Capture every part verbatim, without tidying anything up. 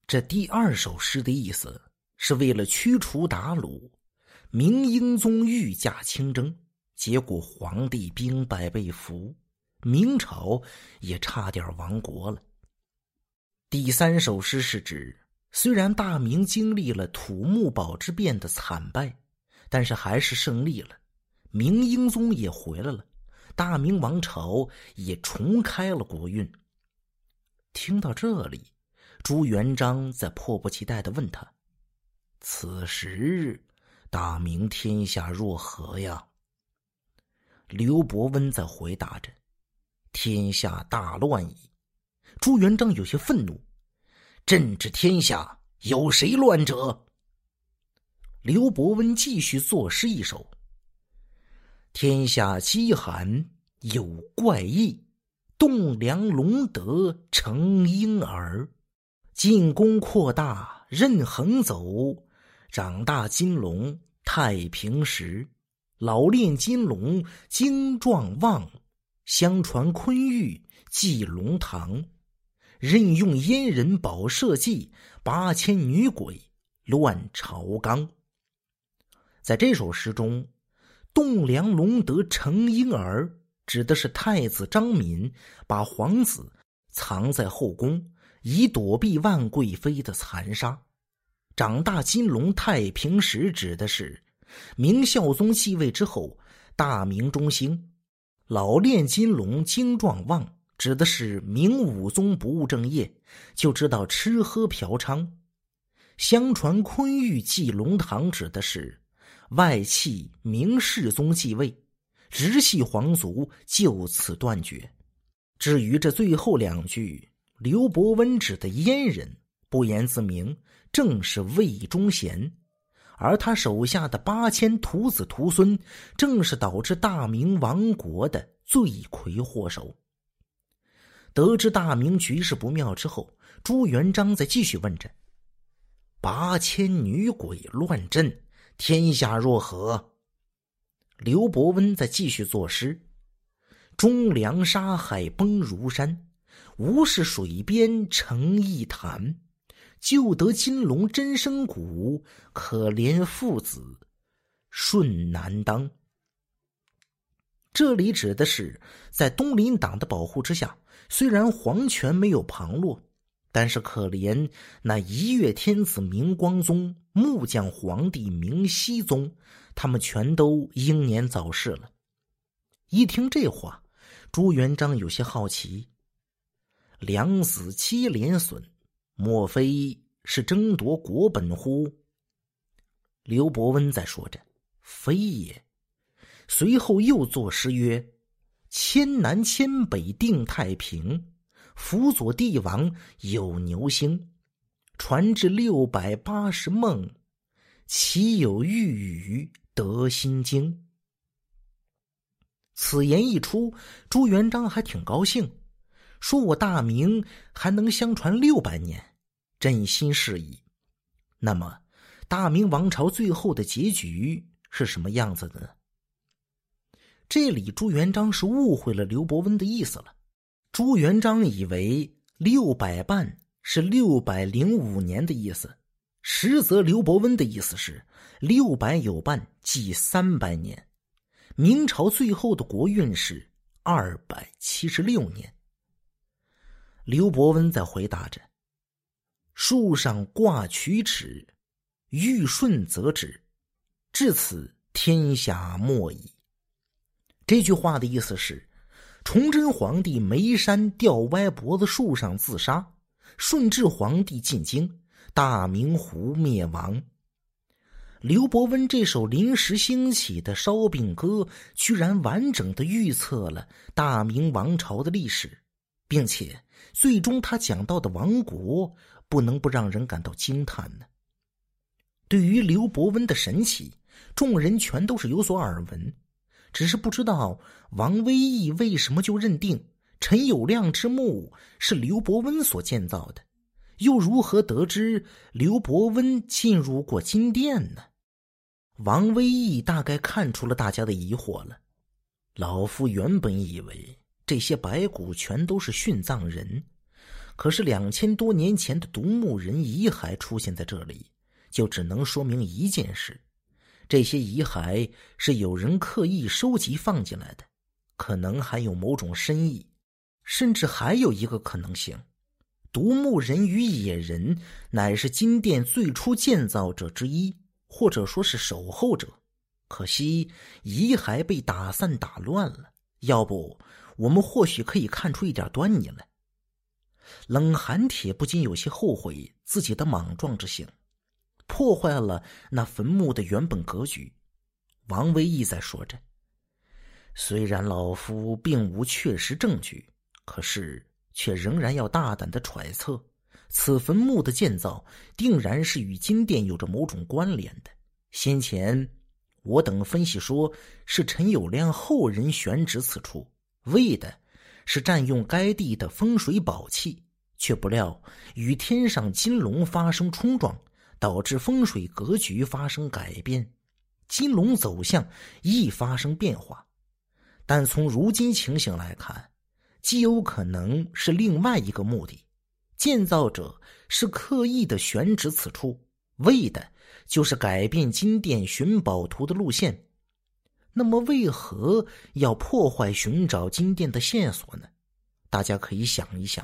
这第二首诗的意思是为了驱除鞑虏，明英宗御驾亲征，结果皇帝兵败被俘，明朝也差点亡国了。第三首诗是指，虽然大明经历了土木堡之变的惨败，但是还是胜利了，明英宗也回来了，大明王朝也重开了国运。听到这里，朱元璋在迫不及待地问他：此时大明天下若何呀？刘伯温在回答着：天下大乱矣。朱元璋有些愤怒：朕治天下，有谁乱者？刘伯温继续作诗一首：天下饥寒有怪异，栋梁隆德成婴儿。进攻扩大任横走，长大金龙太平时。老练金龙精壮旺，相传昆玉祭龙堂。任用阉人保社稷，八千女鬼乱朝纲。在这首诗中，栋梁隆德成婴儿指的是太子张敏把皇子藏在后宫，以躲避万贵妃的残杀。长大金龙太平时指的是明孝宗继位之后，大明中兴。老练金龙精壮旺指的是明武宗不务正业，就知道吃喝嫖娼。相传昆玉祭龙堂指的是外戚明世宗继位，直系皇族就此断绝。至于这最后两句，刘伯温指的阉人不言自明，正是魏忠贤，而他手下的八千徒子徒孙正是导致大明亡国的罪魁祸首。得知大明局势不妙之后，朱元璋再继续问着：八千女鬼乱阵，天下若何？刘伯温再继续作诗：中梁沙海崩如山，无视水边成一潭。救得金龙真身骨，可怜父子顺难当。这里指的是在东林党的保护之下，虽然皇权没有旁落，但是可怜那一月天子明光宗、木匠皇帝明熹宗，他们全都英年早逝了。一听这话，朱元璋有些好奇：两死七连损，莫非是争夺国本乎？刘伯温在说着：非也。随后又作诗曰：迁南迁北定太平，辅佐帝王有牛星。传至六百八十梦，岂有玉宇得心经。此言一出，朱元璋还挺高兴，说我大明还能相传六百年，朕心适矣。那么大明王朝最后的结局是什么样子的呢？这里朱元璋是误会了刘伯温的意思了。朱元璋以为六百半是六百零五年的意思，实则刘伯温的意思是六百有半即三百年。明朝最后的国运是二百七十六年。刘伯温在回答着：树上挂曲尺，欲顺则止，至此天下莫矣。这句话的意思是，崇祯皇帝眉山吊歪脖子树上自杀，顺治皇帝进京，大明胡灭亡。刘伯温这首临时兴起的烧饼歌，居然完整的预测了大明王朝的历史，并且最终他讲到的亡国，不能不让人感到惊叹呢。对于刘伯温的神奇，众人全都是有所耳闻，只是不知道王威义为什么就认定陈友谅之墓是刘伯温所建造的，又如何得知刘伯温进入过金殿呢？王威义大概看出了大家的疑惑了。老夫原本以为这些白骨全都是殉葬人， 可是两千多年前的独木人遗骸出现在这里，就只能说明一件事：这些遗骸是有人刻意收集放进来的，可能还有某种深意。甚至还有一个可能性，独木人与野人乃是金殿最初建造者之一，或者说是守候者。可惜遗骸被打散打乱了，要不我们或许可以看出一点端倪来。冷寒铁不禁有些后悔自己的莽撞之行，破坏了那坟墓的原本格局。王维义在说着，虽然老夫并无确实证据，可是却仍然要大胆的揣测，此坟墓的建造定然是与金殿有着某种关联的。先前我等分析说是陈友谅后人选址此处，为的是占用该地的风水宝气，却不料与天上金龙发生冲撞，导致风水格局发生改变，金龙走向亦发生变化。但从如今情形来看，极有可能是另外一个目的，建造者是刻意的选址此处，为的就是改变金殿寻宝图的路线。那么为何要破坏寻找金殿的线索呢？大家可以想一想。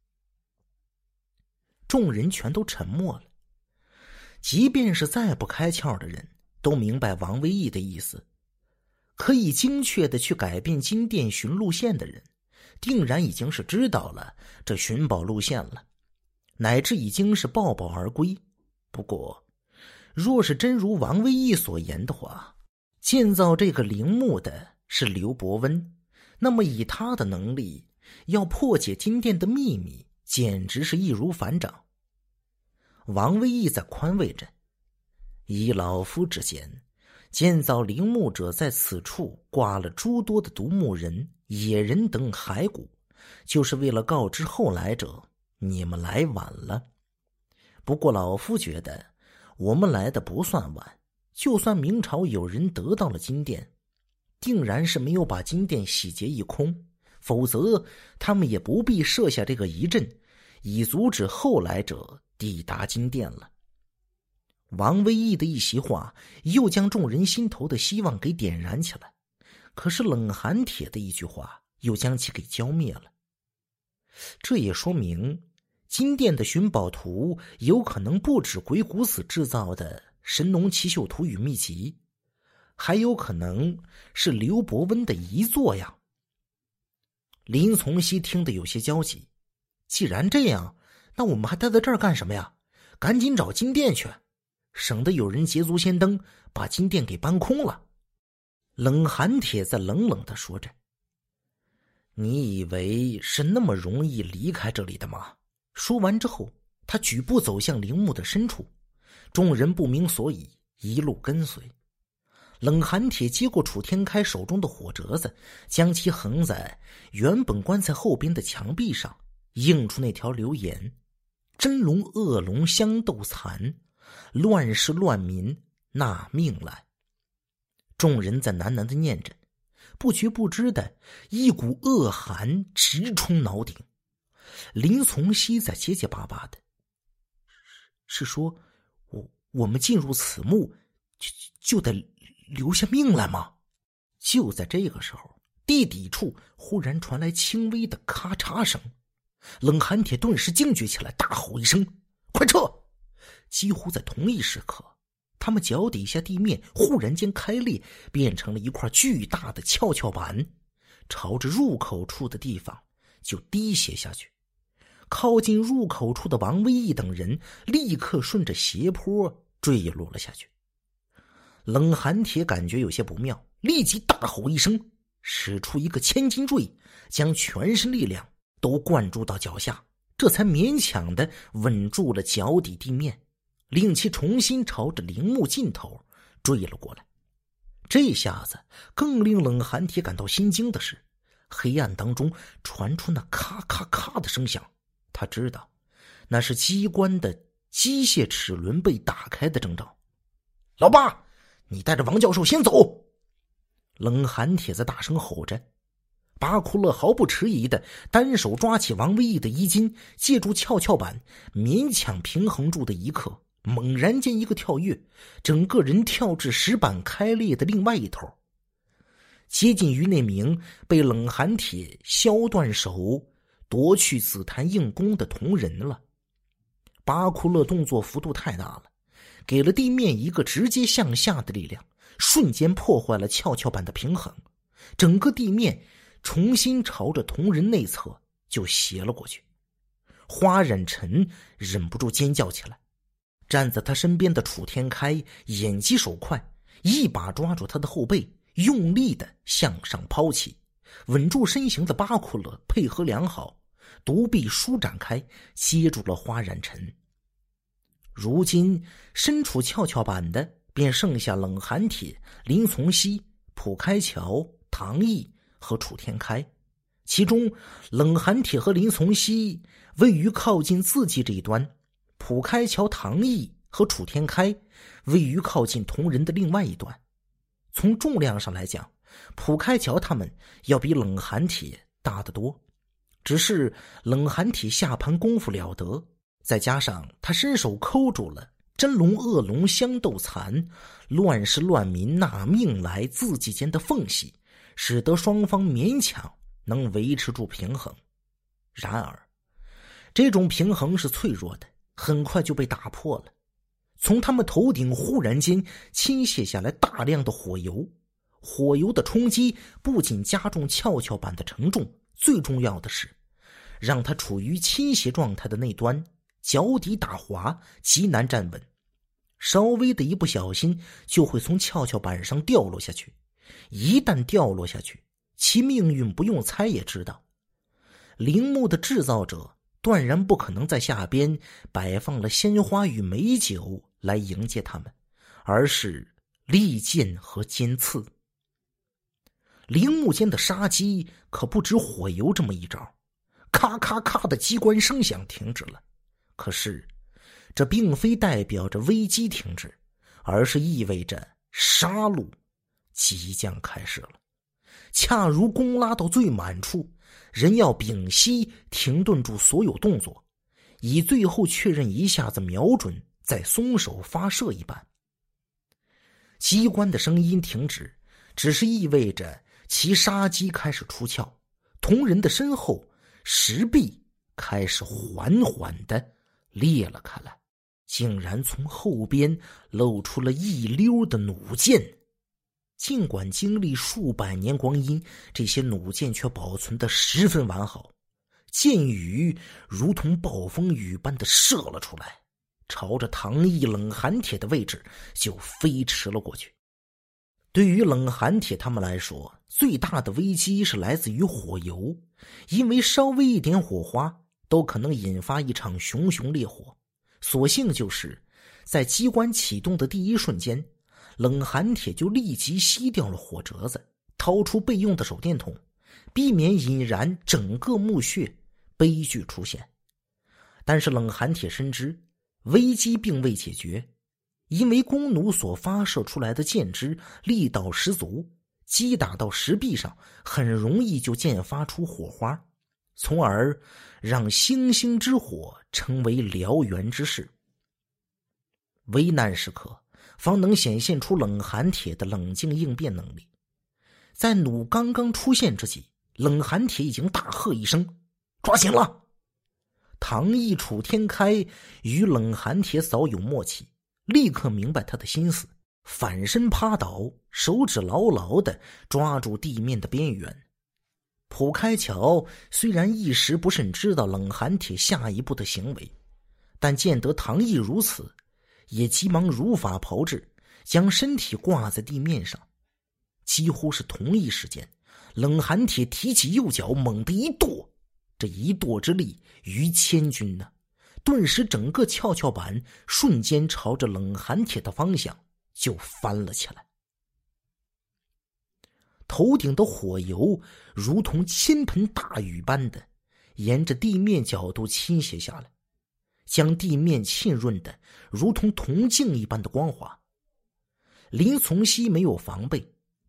众人全都沉默了，即便是再不开窍的人都明白王维义的意思。可以精确的去改变金殿寻路线的人，定然已经是知道了这寻宝路线了，乃至已经是抱宝而归。不过若是真如王维义所言的话，建造这个陵墓的是刘伯温，那么以他的能力要破解金殿的秘密，简直是易如反掌。王维义在宽慰着，以老夫之见，建造陵墓者在此处挂了诸多的独木人、野人等骸骨，就是为了告知后来者，你们来晚了。不过老夫觉得我们来的不算晚，就算明朝有人得到了金殿，定然是没有把金殿洗劫一空，否则他们也不必设下这个疑阵，以阻止后来者抵达金殿了。王维义的一席话又将众人心头的希望给点燃起来，可是冷寒铁的一句话又将其给浇灭了。这也说明金殿的寻宝图有可能不止鬼谷子制造的神农奇秀图与秘籍，还有可能是刘伯温的遗作呀。林从熙听得有些焦急，既然这样，那我们还待在这儿干什么呀？赶紧找金殿去，省得有人捷足先登把金殿给搬空了。冷寒铁在冷冷地说着，你以为是那么容易离开这里的吗？说完之后，他举步走向陵墓的深处，众人不明所以，一路跟随。冷寒铁接过楚天开手中的火折子，将其横在原本棺材后边的墙壁上，映出那条留言：真龙恶龙相斗残，乱世乱民纳命来。众人在喃喃地念着，不觉不知的一股恶寒直冲脑顶。林从熙在结结巴巴的，是说我我们进入此墓就就得留下命来吗？就在这个时候，地底处忽然传来轻微的咔嚓声，冷寒铁顿时惊觉起来，大吼一声：快撤！几乎在同一时刻，他们脚底下地面忽然间开裂，变成了一块巨大的跷跷板，朝着入口处的地方就滴血下去。靠近入口处的王维义等人立刻顺着斜坡坠落了下去。冷寒铁感觉有些不妙，立即大吼一声，使出一个千斤坠，将全身力量都灌注到脚下，这才勉强的稳住了脚底地面，令其重新朝着陵墓尽头坠了过来。这下子更令冷寒铁感到心惊的是，黑暗当中传出那咔咔咔的声响，他知道那是机关的机械齿轮被打开的征兆。老八，你带着王教授先走！冷寒铁在大声吼着。 巴库勒毫不迟疑地单手抓起王维义的衣襟，借助跷跷板勉强平衡住的一刻，猛然间一个跳跃，整个人跳至石板开裂的另外一头，接近于那名被冷寒铁削断手夺去紫檀硬弓的铜人了。巴库勒动作幅度太大了，给了地面一个直接向下的力量，瞬间破坏了跷跷板的平衡，整个地面重新朝着铜人内侧就斜了过去。花染尘忍不住尖叫起来，站在他身边的楚天开眼疾手快，一把抓住他的后背，用力地向上抛起。稳住身形的巴库勒配合良好，独臂舒展开，接住了花染尘。如今身处跷跷板的便剩下冷寒铁、林从熙、蒲开桥、唐毅和楚天开，其中冷寒铁和林从熙位于靠近自己这一端，蒲开桥、唐毅和楚天开位于靠近铜人的另外一端。从重量上来讲，蒲开桥他们要比冷寒铁大得多，只是冷寒铁下盘功夫了得，再加上他伸手抠住了真龙恶龙相斗残，乱世乱民纳命来字迹间的缝隙，使得双方勉强能维持住平衡。然而这种平衡是脆弱的，很快就被打破了。从他们头顶忽然间倾泻下来大量的火油，火油的冲击不仅加重跷跷板的承重，最重要的是让它处于倾斜状态的那端脚底打滑，极难站稳，稍微的一不小心就会从跷跷板上掉落下去。一旦掉落下去，其命运不用猜也知道。陵墓的制造者断然不可能在下边摆放了鲜花与美酒来迎接他们，而是利剑和尖刺。陵墓间的杀机可不止火油这么一招，咔咔咔的机关声响停止了。可是这并非代表着危机停止，而是意味着杀戮即将开始了。恰如弓拉到最满处，人要屏息停顿住所有动作，以最后确认一下子瞄准再松手发射一般。机关的声音停止，只是意味着其杀机开始出鞘。铜人的身后石壁开始缓缓地裂了开来，竟然从后边露出了一溜的弩箭。尽管经历数百年光阴，这些弩箭却保存得十分完好，箭雨如同暴风雨般的射了出来，朝着唐毅冷寒铁的位置就飞驰了过去。对于冷寒铁他们来说，最大的危机是来自于火油，因为稍微一点火花都可能引发一场熊熊烈火。所幸就是在机关启动的第一瞬间，冷寒铁就立即熄掉了火折子，掏出备用的手电筒，避免引燃整个墓穴，悲剧出现。但是冷寒铁深知危机并未解决，因为弓弩所发射出来的箭支力道十足，击打到石壁上很容易就溅发出火花，从而让星星之火成为燎原之势。危难时刻方能显现出冷寒铁的冷静应变能力。在弩刚刚出现之际，冷寒铁已经大喝一声：“抓紧了！”唐毅、楚天开与冷寒铁早有默契，立刻明白他的心思，反身趴倒，手指牢牢地抓住地面的边缘。蒲开桥虽然一时不甚知道冷寒铁下一步的行为，但见得唐毅如此，也急忙如法炮制，将身体挂在地面上。几乎是同一时间，冷寒铁提起右脚猛地一跺，这一跺之力逾千钧呢，顿时整个跷跷板瞬间朝着冷寒铁的方向就翻了起来。头顶的火油如同倾盆大雨般的沿着地面角度倾泻下来，将地面浸润的如同铜镜一般的光滑。林从熙没有防备，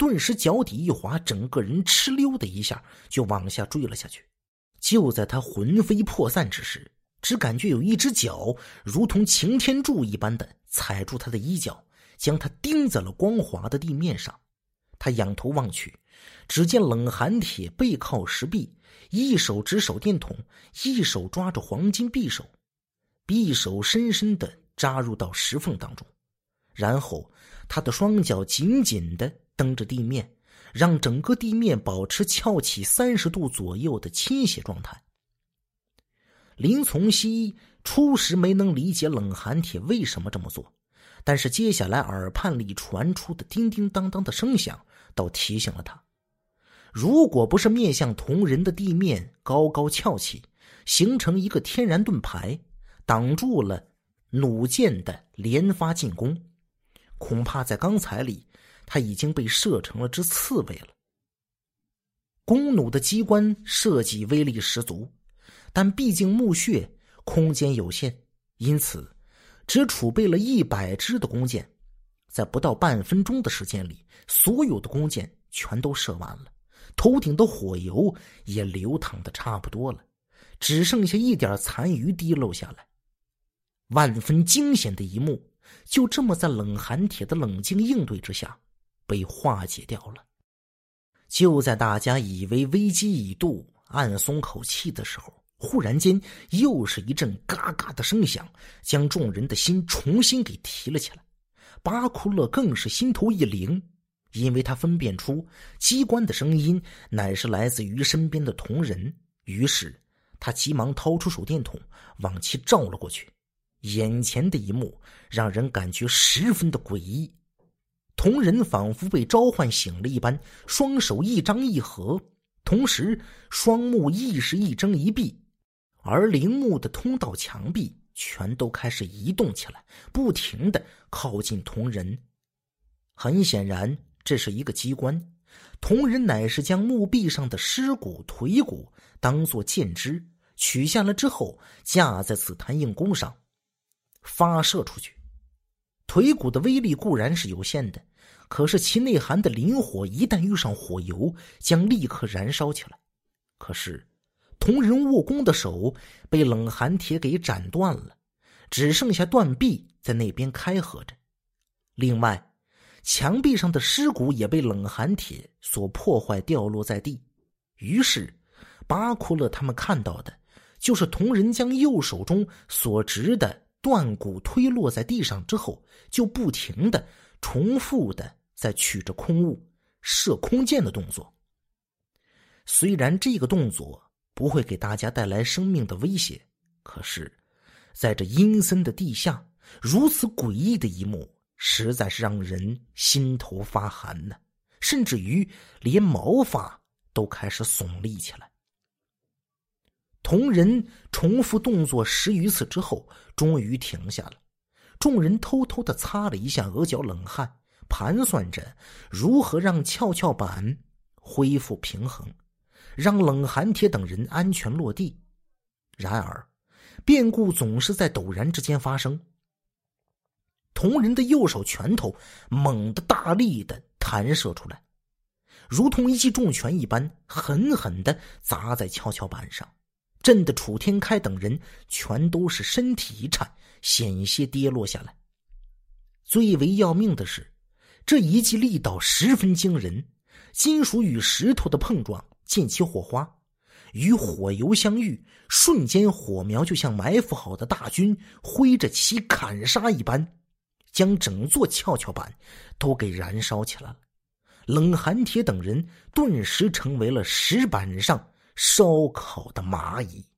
顿时脚底一滑，整个人哧溜的一下就往下坠了下去。就在他魂飞魄散之时，只感觉有一只脚如同擎天柱一般的踩住他的衣角，将他钉在了光滑的地面上。他仰头望去，只见冷寒铁背靠石壁，一手执手电筒，一手抓着黄金匕首，匕首深深地扎入到石缝当中，然后他的双脚紧紧地蹬着地面，让整个地面保持翘起三十度左右的倾斜状态。林从熙初时没能理解冷寒铁为什么这么做，但是接下来耳畔里传出的叮叮当当的声响倒提醒了他，如果不是面向铜人的地面高高翘起，形成一个天然盾牌，挡住了弩箭的连发进攻，恐怕在刚才里他已经被射成了只刺猬了。弓弩的机关设计威力十足，但毕竟墓穴空间有限，因此只储备了一百支的弓箭。在不到半分钟的时间里，所有的弓箭全都射完了，头顶的火油也流淌的差不多了，只剩下一点残余滴漏下来。万分惊险的一幕就这么在冷寒铁的冷静应对之下被化解掉了。就在大家以为危机已度，暗松口气的时候，忽然间又是一阵嘎嘎的声响，将众人的心重新给提了起来。巴库勒更是心头一灵，因为他分辨出机关的声音乃是来自于身边的铜人，于是他急忙掏出手电筒往其照了过去。眼前的一幕让人感觉十分的诡异，铜人仿佛被召唤醒了一般，双手一张一合，同时双目亦是一睁一闭，而陵墓的通道墙壁全都开始移动起来，不停地靠近铜人。很显然这是一个机关，铜人乃是将墓壁上的尸骨腿骨当作箭支取下了之后架在紫檀硬弓上发射出去。腿骨的威力固然是有限的，可是其内含的磷火一旦遇上火油将立刻燃烧起来。可是铜人握弓的手被冷寒铁给斩断了，只剩下断臂在那边开合着。另外墙壁上的尸骨也被冷寒铁所破坏，掉落在地。于是巴库勒他们看到的就是铜人将右手中所执的断骨推落在地上之后，就不停地重复的在取着空物射空箭的动作。虽然这个动作不会给大家带来生命的威胁，可是在这阴森的地下，如此诡异的一幕实在是让人心头发寒呢，甚至于连毛发都开始耸立起来。铜人重复动作十余次之后终于停下了，众人偷偷地擦了一下额角冷汗，盘算着如何让跷跷板恢复平衡，让冷寒铁等人安全落地。然而变故总是在陡然之间发生，铜人的右手拳头猛地大力地弹射出来，如同一记重拳一般狠狠地砸在跷跷板上，震得楚天开等人全都是身体一颤，险些跌落下来。最为要命的是，这一记力道十分惊人，金属与石头的碰撞溅起火花，与火油相遇，瞬间火苗就像埋伏好的大军挥着旗砍杀一般，将整座跷跷板都给燃烧起来了。冷寒铁等人顿时成为了石板上烧烤的蚂蚁。